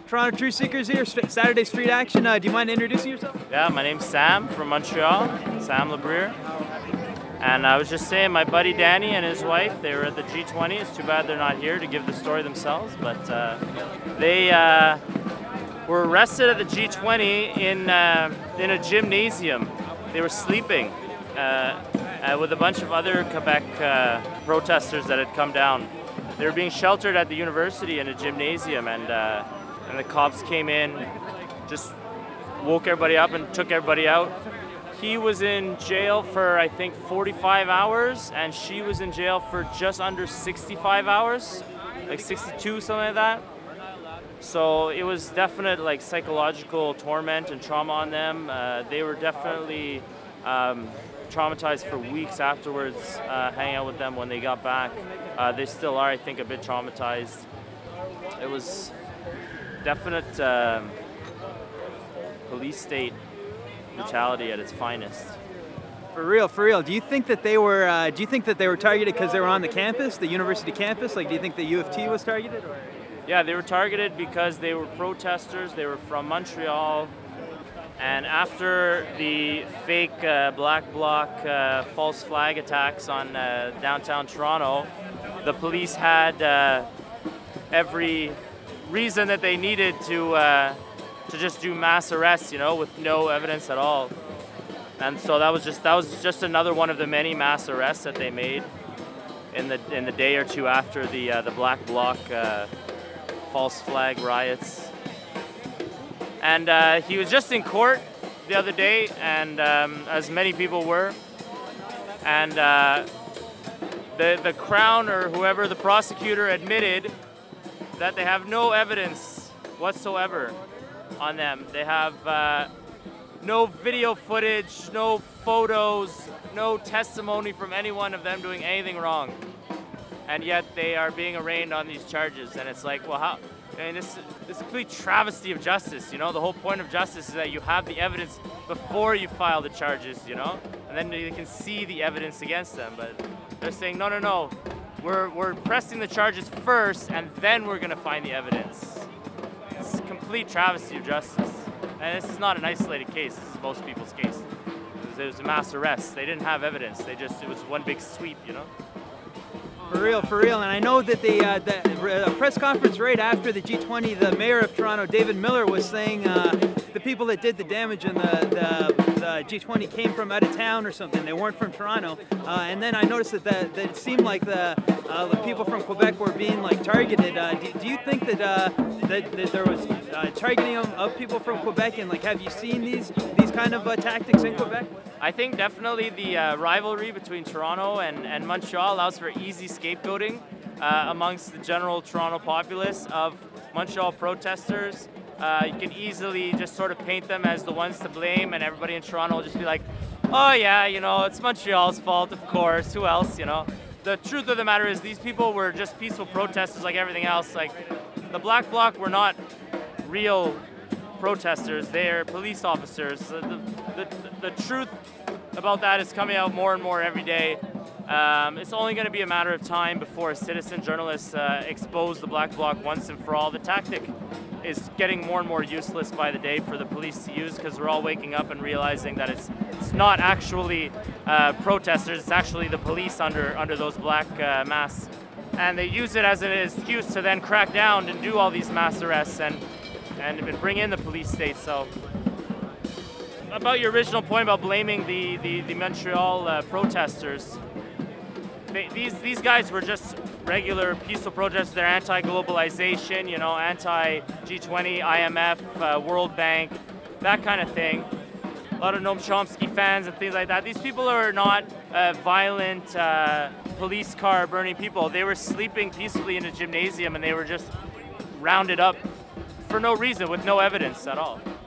Toronto Truth Seekers here, Saturday Street Action. Do you mind introducing yourself? Yeah, my name's Sam from Montreal, Sam Labrier. And I was just saying, my buddy Danny and his wife, they were at the G20. It's too bad they're not here to give the story themselves, but they were arrested at the G20 in a gymnasium. They were sleeping with a bunch of other Quebec protesters that had come down. They were being sheltered at the university in a gymnasium, and the cops came in, just woke everybody up and took everybody out. He was in jail for, I think, 45 hours, and she was in jail for just under 65 hours, like 62, something like that. So it was definite like psychological torment and trauma on them. They were definitely traumatized for weeks afterwards, hanging out with them when they got back. They still are, I think, a bit traumatized. It was definite police state brutality at its finest. For real. Do you think that they were targeted because they were on the campus, the university campus? Like, do you think the U of T was targeted? Or? Yeah, they were targeted because they were protesters. They were from Montreal. And after the fake Black Bloc false flag attacks on downtown Toronto, the police had every reason that they needed to just do mass arrests, with no evidence at all. And so that was just another one of the many mass arrests that they made in the day or two after the Black Bloc false flag riots. And he was just in court the other day, and as many people were. And the Crown or whoever, the prosecutor, admitted that they have no evidence whatsoever on them. They have no video footage, no photos, no testimony from anyone of them doing anything wrong. And yet they are being arraigned on these charges. And it's like, well, how? I mean, this is a complete travesty of justice, The whole point of justice is that you have the evidence before you file the charges, And then you can see the evidence against them. But they're saying, no. We're pressing the charges first, and then we're going to find the evidence. It's a complete travesty of justice. And this is not an isolated case. This is most people's case. It was a mass arrest. They didn't have evidence. It was one big sweep, For real. And I know that the press conference right after the G20, the mayor of Toronto, David Miller, was saying the people that did the damage in the G20 came from out of town or something. They weren't from Toronto. And then I noticed that it seemed like the people from Quebec were being like targeted. Do you think that there was targeting of people from Quebec? And like, have you seen these kind of tactics in Quebec? I think definitely the rivalry between Toronto and Montreal allows for easy scapegoating amongst the general Toronto populace of Montreal protesters. You can easily just sort of paint them as the ones to blame, and everybody in Toronto will just be like, oh yeah, it's Montreal's fault, of course, who else, The truth of the matter is these people were just peaceful protesters like everything else. Like, the Black Bloc were not real protesters, they're police officers. The truth about that is coming out more and more every day. It's only going to be a matter of time before citizen journalists expose the Black Bloc once and for all. The tactic is getting more and more useless by the day for the police to use, because we're all waking up and realizing that it's not actually protesters, it's actually the police under those black masks. And they use it as an excuse to then crack down and do all these mass arrests and bring in the police state. So, about your original point about blaming the Montreal protesters, these guys were just regular peaceful protesters. They're anti-globalization, anti-G20, IMF, World Bank, that kind of thing. A lot of Noam Chomsky fans and things like that. These people are not violent police car burning people. They were sleeping peacefully in a gymnasium, and they were just rounded up for no reason, with no evidence at all.